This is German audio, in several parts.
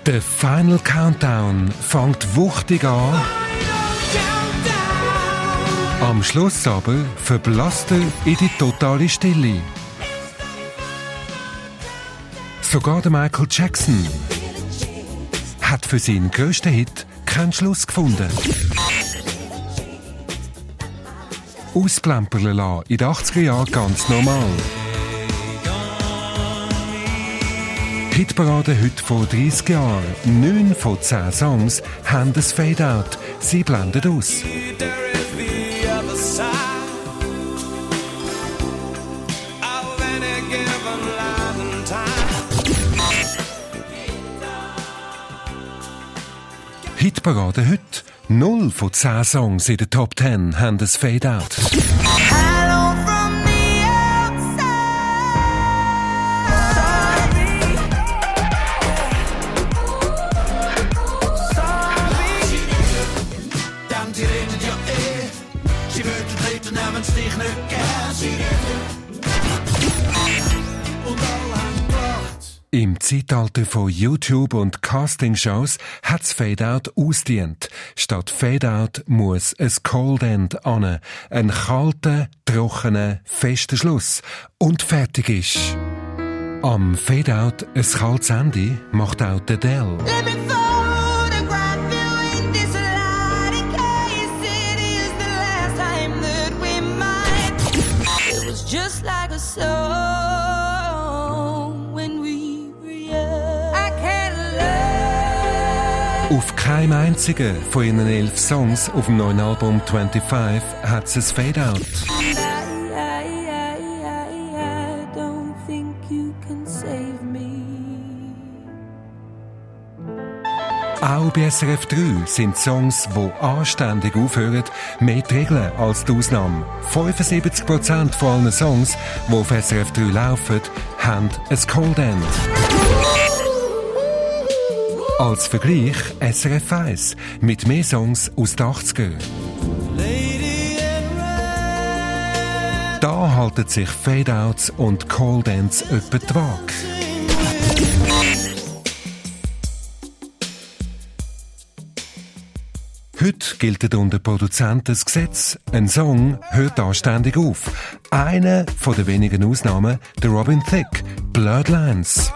Der Final Countdown fängt wuchtig an. Am Schluss aber verblasst er in die totale Stille. Sogar der Michael Jackson hat für seinen grössten Hit keinen Schluss gefunden. Ausplempern lassen in den 80er Jahren ganz normal. Hitparade heute vor 30 Jahren. 9 von 10 Songs haben ein Fade-Out. Sie blenden aus. Hitparade heute. 0 von 10 Songs in den Top 10 haben ein Fade-Out. Im Zeitalter von YouTube und Castingshows hat's Fade-Out ausdient. Statt Fade-Out muss ein Cold End an, ein kalter, trockener, fester Schluss und fertig ist. Am Fade-Out ein kaltes Ende macht auch der Adele. Just like a song when we were young. I can't love. Auf keinem einzigen von ihren 11 Songs auf dem neuen Album 25 hat es ein Fade-Out. I don't think you can save me. Auch bei SRF 3 sind Songs, die anständig aufhören, mehr die Regel als die Ausnahme. 75% von allen Songs, die auf SRF 3 laufen, haben ein Cold End. Als Vergleich SRF 1 mit mehr Songs aus den 80ern. Da halten sich Fade-Outs und Cold Ends etwa die Waage. Heute gilt unter Produzenten das Gesetz. Ein Song hört anständig auf. Eine von den wenigen Ausnahmen, der Robin Thicke, Blurred Lines.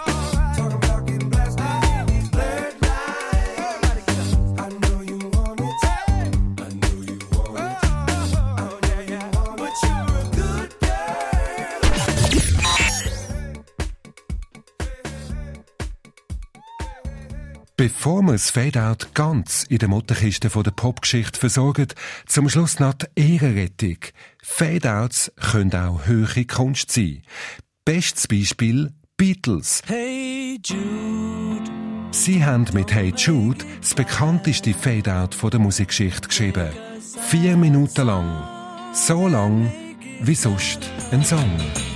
Bevor wir das Fade-Out ganz in der Mutterkiste der Popgeschichte versorgen, zum Schluss noch die Ehrenrettung. Fade-Outs können auch hohe Kunst sein. Bestes Beispiel Beatles. Hey Jude. Sie haben mit Hey Jude das bekannteste Fade-Out der Musikgeschichte geschrieben. 4 Minuten lang. So lang wie sonst ein Song.